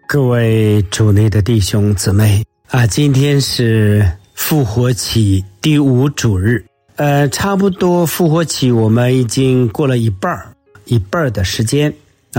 各位主内的弟兄姊妹今天是复活期第5主日，差不多复活期我们已经过了一半的时间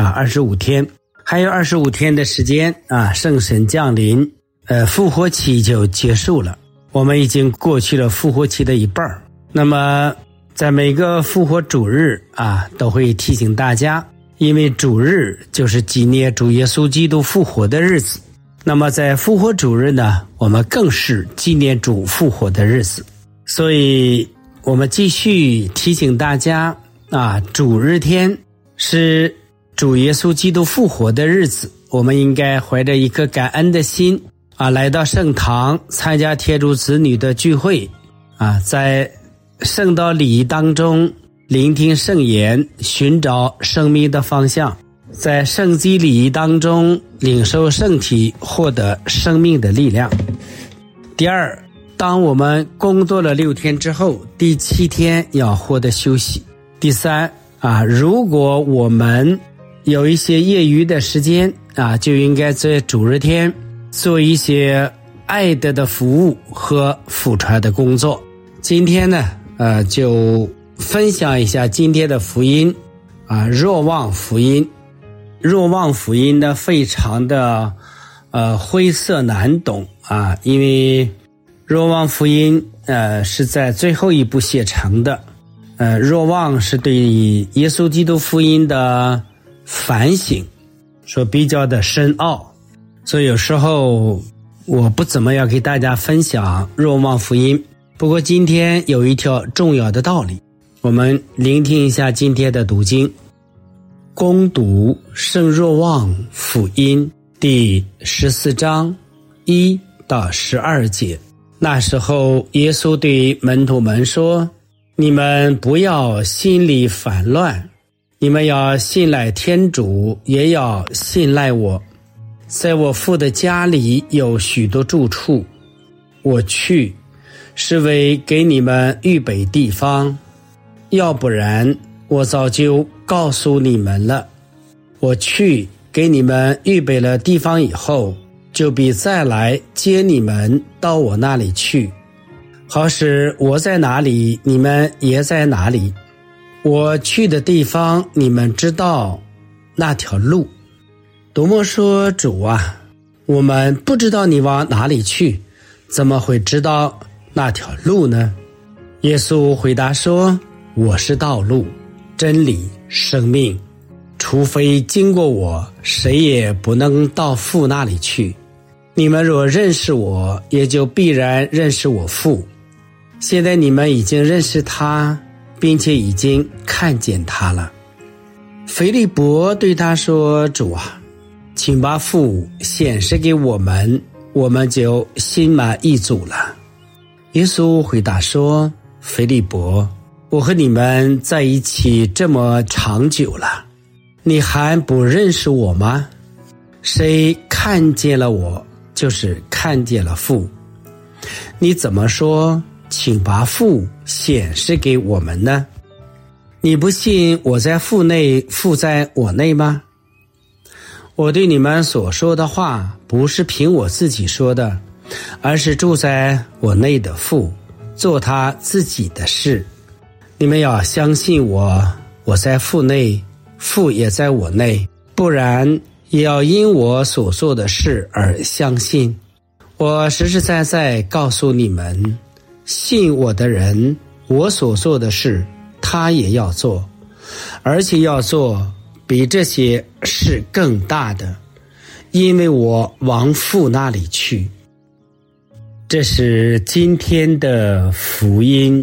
25天，还有25天的时间圣神降临，复活期就结束了，我们已经过去了复活期的一半。那么在每个复活主日都会提醒大家，因为主日就是纪念主耶稣基督复活的日子，那么在复活主日呢，我们更是纪念主复活的日子，所以我们继续提醒大家主日天是主耶稣基督复活的日子，我们应该怀着一颗感恩的心来到圣堂参加天主子女的聚会在圣道礼仪当中聆听圣言，寻找生命的方向，在圣祭礼仪当中领受圣体，获得生命的力量。第二，当我们工作了6天之后，第7天要获得休息。第三如果我们有一些业余的时间就应该在主日天做一些爱德的服务和福传的工作。今天呢就分享一下今天的福音若望福音。若望福音呢非常的晦涩难懂因为若望福音是在最后一部写成的，若望是对耶稣基督福音的反省，说比较的深奥，所以有时候我不怎么要给大家分享若望福音。不过今天有一条重要的道理，我们聆听一下今天的读经。恭读圣若望福音第14章1到12节。那时候耶稣对门徒们说，你们不要心里烦乱，你们要信赖天主，也要信赖我。在我父的家里有许多住处，我去是为给你们预备地方，要不然我早就告诉你们了。我去给你们预备了地方以后，就必再来接你们到我那里去，好使我在哪里，你们也在哪里。我去的地方，你们知道那条路。多默说，主我们不知道你往哪里去，怎么会知道那条路呢？耶稣回答说，我是道路、真理、生命，除非经过我，谁也不能到父那里去。你们若认识我，也就必然认识我父。现在你们已经认识他，并且已经看见他了。腓利伯对他说，主请把父显示给我们，我们就心满意足了。耶稣回答说，腓利伯，我和你们在一起这么长久了，你还不认识我吗？谁看见了我，就是看见了父。你怎么说，请把父显示给我们呢？你不信我在父内，父在我内吗？我对你们所说的话，不是凭我自己说的，而是住在我内的父做他自己的事。你们要相信我，我在父内，父也在我内，不然也要因我所做的事而相信。我实实在在告诉你们，信我的人，我所做的事他也要做，而且要做比这些事更大的，因为我往父那里去。这是今天的福音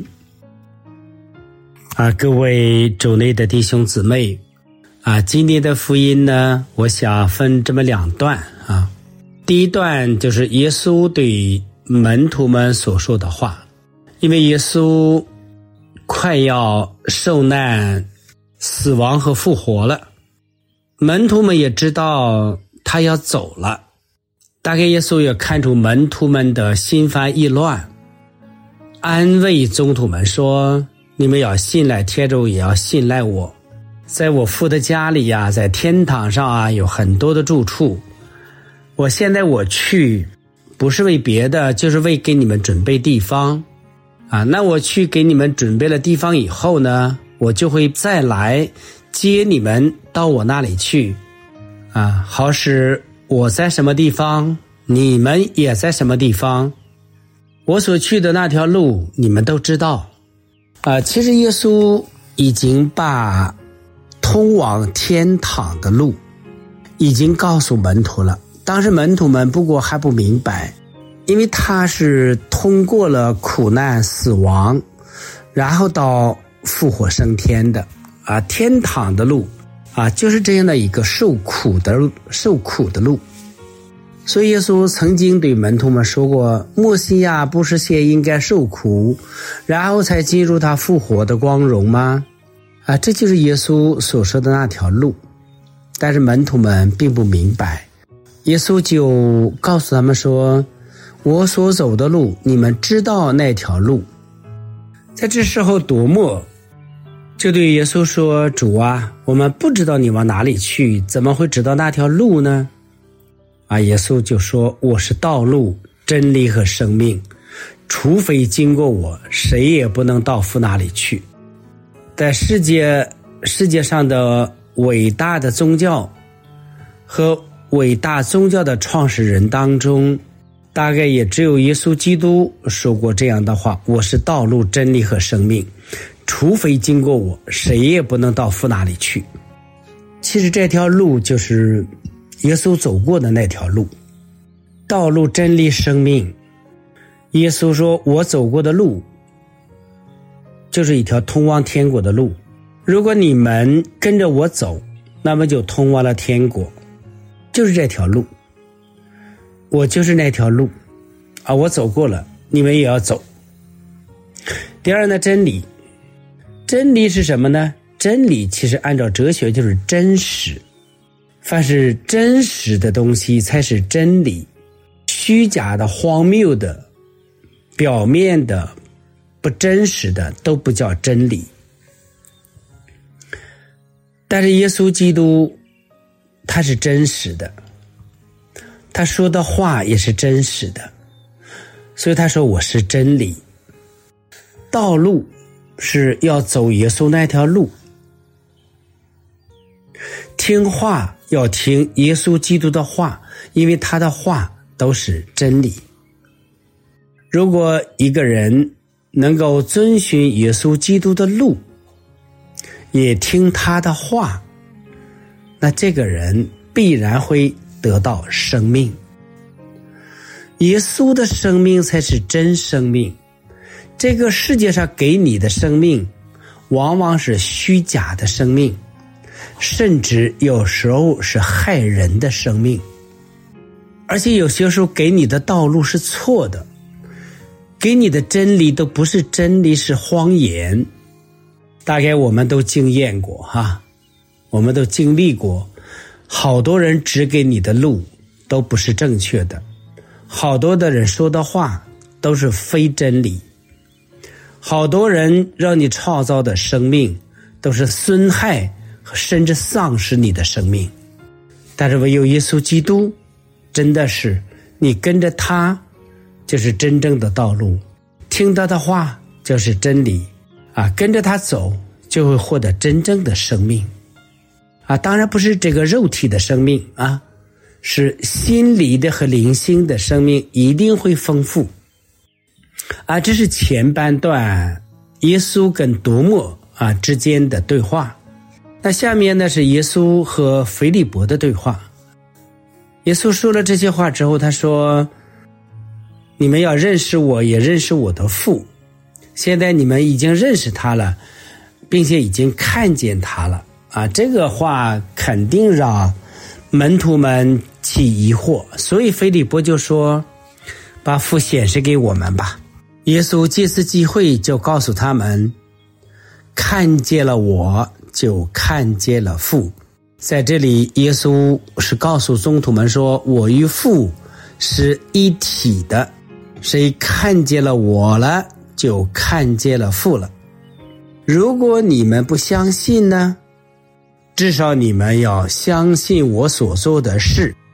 各位主内的弟兄姊妹今天的福音呢，我想分这么2段第一段就是耶稣对门徒们所说的话，因为耶稣快要受难、死亡和复活了，门徒们也知道他要走了，大概耶稣也看出门徒们的心烦意乱，安慰宗徒们说，你们要信赖天主，也要信赖我。在我父的家里在天堂上有很多的住处， 我现在我去不是为别的，就是为给你们准备地方啊。那我去给你们准备了地方以后呢，我就会再来接你们到我那里去啊，好使我在什么地方，你们也在什么地方。我所去的那条路你们都知道啊。其实耶稣已经把通往天堂的路已经告诉门徒了，当时门徒们不过还不明白，因为他是通过了苦难死亡，然后到复活升天的啊，天堂的路啊，就是这样的一个受苦的路。所以耶稣曾经对门徒们说过，默西亚不是先应该受苦，然后才进入他复活的光荣吗？啊，这就是耶稣所说的那条路。但是门徒们并不明白，耶稣就告诉他们说，我所走的路你们知道那条路。在这时候多默就对耶稣说，主啊，我们不知道你往哪里去，怎么会知道那条路呢？啊，耶稣就说，我是道路真理和生命，除非经过我，谁也不能到父那里去。在世界上的伟大的宗教和伟大宗教的创始人当中，大概也只有耶稣基督说过这样的话，我是道路真理和生命，除非经过我，谁也不能到父那里去。其实这条路就是耶稣走过的那条路，道路真理生命。耶稣说，我走过的路就是一条通往天国的路，如果你们跟着我走，那么就通往了天国，就是这条路，我就是那条路啊，我走过了，你们也要走。第二呢，真理是什么呢？真理其实按照哲学就是真实，凡是真实的东西才是真理，虚假的、荒谬的、表面的、不真实的都不叫真理。但是耶稣基督他是真实的，他说的话也是真实的，所以他说我是真理。道路是要走耶稣那条路，听话要听耶稣基督的话，因为他的话都是真理。如果一个人能够遵循耶稣基督的路，也听他的话，那这个人必然会得到生命。耶稣的生命才是真生命，这个世界上给你的生命往往是虚假的生命，甚至有时候是害人的生命，而且有些时候给你的道路是错的，给你的真理都不是真理，是谎言。大概我们都经验过哈，我们都经历过，好多人指给你的路都不是正确的，好多的人说的话都是非真理，好多人让你创造的生命都是损害甚至丧失你的生命。但是唯有耶稣基督，真的是你跟着他就是真正的道路，听他的话就是真理啊，跟着他走就会获得真正的生命啊，当然不是这个肉体的生命啊，是心理的和灵性的生命一定会丰富啊。这是前半段耶稣跟多默啊之间的对话。那下面呢是耶稣和腓利伯的对话。耶稣说了这些话之后，他说，你们要认识我，也认识我的父。现在你们已经认识他了，并且已经看见他了啊！这个话肯定让门徒们起疑惑，所以腓利伯就说，把父显示给我们吧。耶稣借此机会就告诉他们，看见了我就看见了父。在这里耶稣是告诉宗徒们说，我与父是一体的，谁看见了我了就看见了父了。如果你们不相信呢，至少你们要相信我所做的事，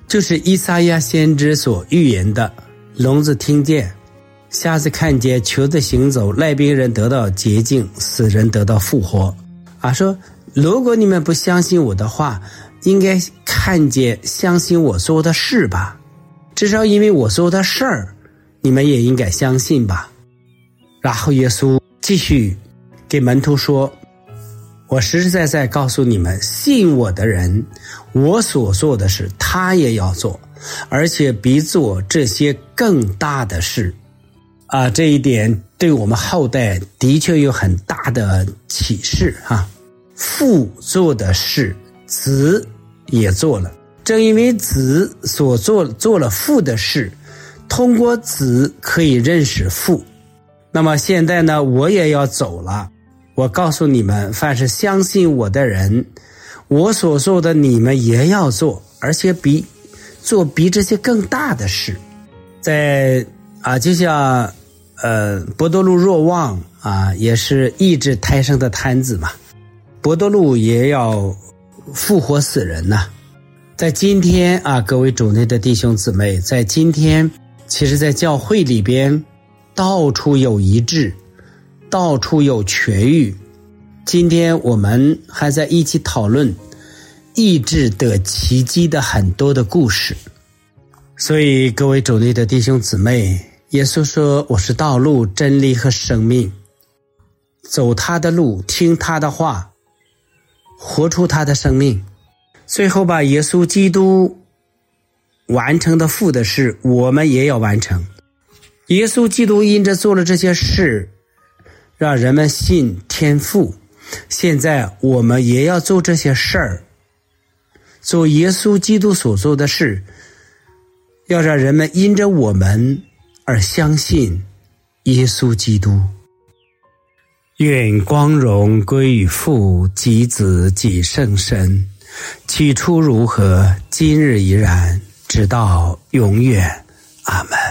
就是以赛亚先知所预言的，聋子听见，瞎子看见，瘸子行走，癩病人得到洁净，死人得到复活。说如果你们不相信我的话，应该看见相信我做的事吧，至少因为我做的事儿，你们也应该相信吧。然后耶稣继续给门徒说，我实实在在告诉你们，信我的人，我所做的事他也要做，而且比做这些更大的事。这一点对我们后代的确有很大的启示父做的事子也做了，正因为子所做了父的事，通过子可以认识父。那么现在呢，我也要走了，我告诉你们，凡是相信我的人，我所做的你们也要做，而且比这些更大的事。在就像伯多禄若望也是医治胎生的瘫子嘛，伯多禄也要复活死人呐。在今天各位主内的弟兄姊妹，在今天其实在教会里边到处有医治，到处有痊愈。今天我们还在一起讨论医治得奇迹的很多的故事。所以各位主内的弟兄姊妹，耶稣说，我是道路真理和生命，走他的路，听他的话，活出他的生命。最后把耶稣基督完成的父的事，我们也要完成。耶稣基督因着做了这些事，让人们信天父。现在我们也要做这些事儿，做耶稣基督所做的事，要让人们因着我们而相信耶稣基督。愿光荣归于父及子及圣神，起初如何，今日依然，直到永远。阿们。